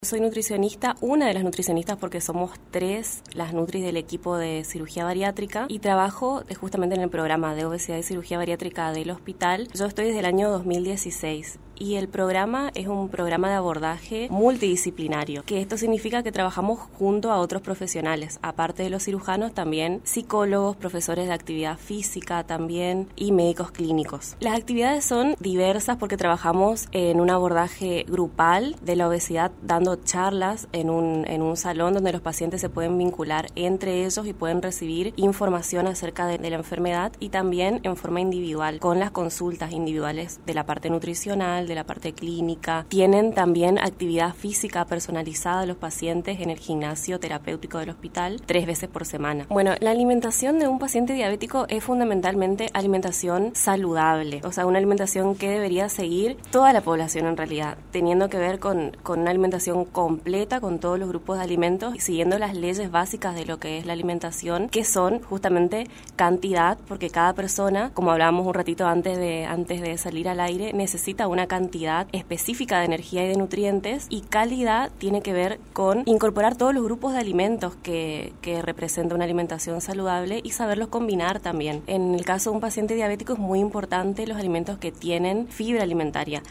Soy nutricionista, una de las nutricionistas porque somos 3 las nutris del equipo de cirugía bariátrica y trabajo justamente en el programa de obesidad y cirugía bariátrica del hospital. Yo estoy desde el año 2016 y el programa es un programa de abordaje multidisciplinario, que esto significa que trabajamos junto a otros profesionales, aparte de los cirujanos también psicólogos, profesores de actividad física también y médicos clínicos. Las actividades son diversas porque trabajamos en un abordaje grupal de la obesidad, dando charlas en un salón donde los pacientes se pueden vincular entre ellos y pueden recibir información acerca de la enfermedad, y también en forma individual con las consultas individuales de la parte nutricional, de la parte clínica. Tienen también actividad física personalizada de los pacientes en el gimnasio terapéutico del hospital 3 veces por semana. Bueno, la alimentación de un paciente diabético es fundamentalmente alimentación saludable, o sea, una alimentación que debería seguir toda la población en realidad, teniendo que ver con una alimentación completa con todos los grupos de alimentos y siguiendo las leyes básicas de lo que es la alimentación, que son justamente cantidad, porque cada persona, como hablábamos un ratito antes de salir al aire, necesita una cantidad específica de energía y de nutrientes, y calidad tiene que ver con incorporar todos los grupos de alimentos que representa una alimentación saludable y saberlos combinar también. En el caso de un paciente diabético es muy importante los alimentos que tienen fibra alimentaria.